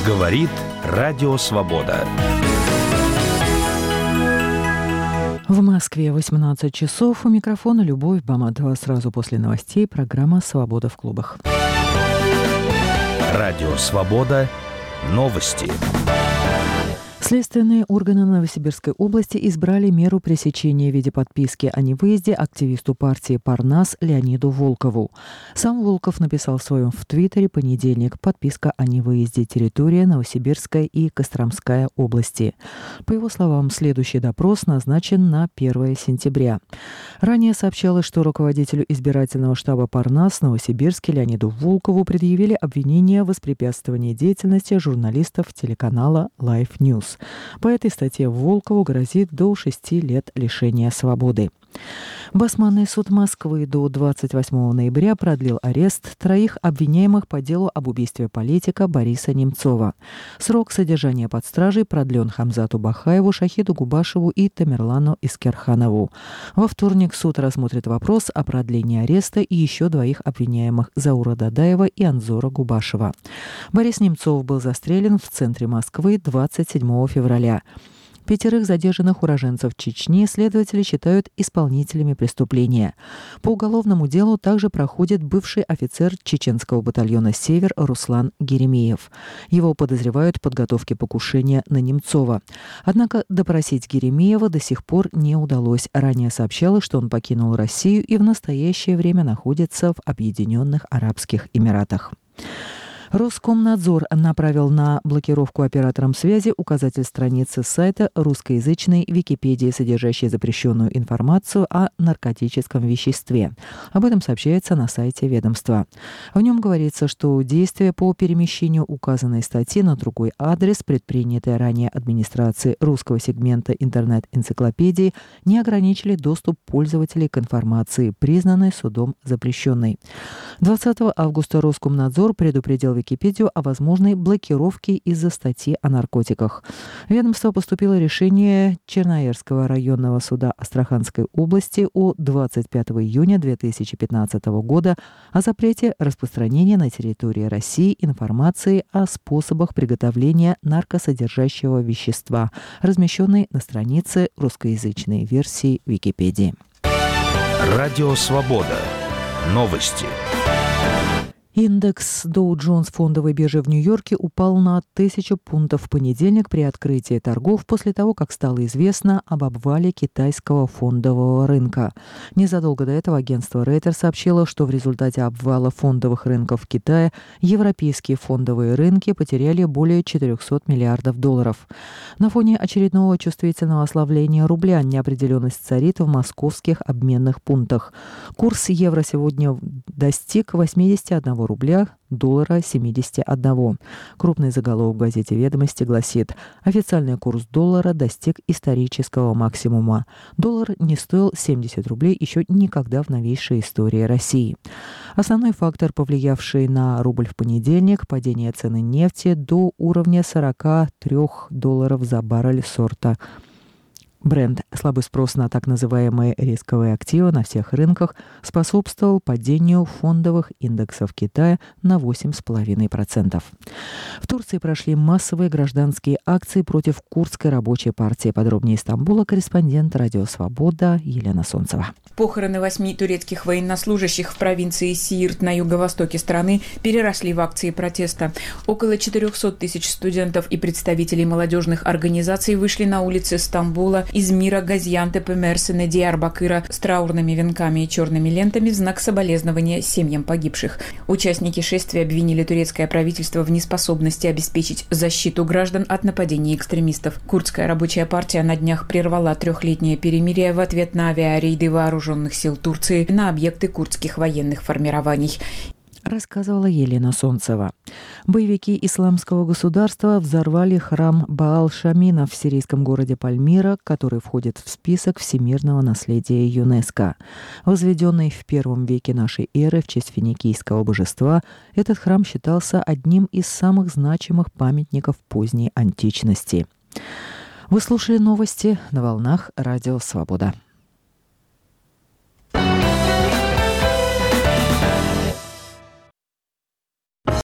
Говорит Радио Свобода. В Москве 18 часов. У микрофона Любовь Баматова. Сразу после новостей программа «Свобода в клубах». Радио Свобода. Новости. Следственные органы Новосибирской области избрали меру пресечения в виде подписки о невыезде активисту партии «Парнас» Леониду Волкову. Сам Волков написал в своем Твиттере понедельник: подписка о невыезде, территория Новосибирская и Костромская области. По его словам, следующий допрос назначен на 1 сентября. Ранее сообщалось, что руководителю избирательного штаба «Парнас» в Новосибирске Леониду Волкову предъявили обвинение в воспрепятствовании деятельности журналистов телеканала Life News. По этой статье Волкову грозит до 6 лет лишения свободы. Басманный суд Москвы до 28 ноября продлил арест троих обвиняемых по делу об убийстве политика Бориса Немцова. Срок содержания под стражей продлен Хамзату Бахаеву, Шахиду Губашеву и Тамерлану Искерханову. Во вторник суд рассмотрит вопрос о продлении ареста и еще двоих обвиняемых: Заура Дадаева и Анзора Губашева. Борис Немцов был застрелен в центре Москвы 27 февраля. 5 задержанных уроженцев Чечни следователи считают исполнителями преступления. По уголовному делу также проходит бывший офицер чеченского батальона «Север» Руслан Геремеев. Его подозревают в подготовке покушения на Немцова. Однако допросить Геремеева до сих пор не удалось. Ранее сообщалось, что он покинул Россию и в настоящее время находится в Объединенных Арабских Эмиратах. Роскомнадзор направил на блокировку операторам связи указатель страницы сайта русскоязычной Википедии, содержащей запрещенную информацию о наркотическом веществе. Об этом сообщается на сайте ведомства. В нем говорится, что действия по перемещению указанной статьи на другой адрес, предпринятые ранее администрацией русского сегмента интернет-энциклопедии, не ограничили доступ пользователей к информации, признанной судом запрещенной. 20 августа Роскомнадзор предупредил Википедию о возможной блокировке из-за статьи о наркотиках. В ведомство поступило решение Черноярского районного суда Астраханской области от 25 июня 2015 года о запрете распространения на территории России информации о способах приготовления наркосодержащего вещества, размещенной на странице русскоязычной версии Википедии. Радио Свобода. Новости. Индекс Dow Jones фондовой биржи в Нью-Йорке упал на 1000 пунктов в понедельник при открытии торгов после того, как стало известно об обвале китайского фондового рынка. Незадолго до этого агентство Reuters сообщило, что в результате обвала фондовых рынков в Китае европейские фондовые рынки потеряли более 400 миллиардов долларов. На фоне очередного чувствительного ослабления рубля неопределенность царит в московских обменных пунктах. Курс евро сегодня достиг 81 рубля доллара 71. Крупный заголовок в газете «Ведомости» гласит: официальный курс доллара достиг исторического максимума. Доллар не стоил 70 рублей еще никогда в новейшей истории России. Основной фактор, повлиявший на рубль в понедельник — падение цены нефти до уровня 43 долларов за баррель сорта Brent. Слабый спрос на так называемые рисковые активы на всех рынках способствовал падению фондовых индексов Китая на 8,5%. В Турции прошли массовые гражданские акции против Курдской рабочей партии. Подробнее из Стамбула корреспондент Радио Свобода Елена Солнцева. Похороны 8 турецких военнослужащих в провинции Сиирт на юго-востоке страны переросли в акции протеста. Около 400 тысяч студентов и представителей молодежных организаций вышли на улицы Стамбула, Измира, Газиантепа, Мерсина, Диярбакыра с траурными венками и черными лентами в знак соболезнования семьям погибших. Участники шествия обвинили турецкое правительство в неспособности обеспечить защиту граждан от нападений экстремистов. Курдская рабочая партия на днях прервала 3-летнее перемирие в ответ на авиарейды вооруженных сил Турции на объекты курдских военных формирований. Рассказывала Елена Солнцева. Боевики Исламского государства взорвали храм Баал-Шамина в сирийском городе Пальмира, который входит в список всемирного наследия ЮНЕСКО. Возведенный в I веке нашей эры в честь финикийского божества, этот храм считался одним из самых значимых памятников поздней античности. Вы слушали новости на волнах Радио Свобода.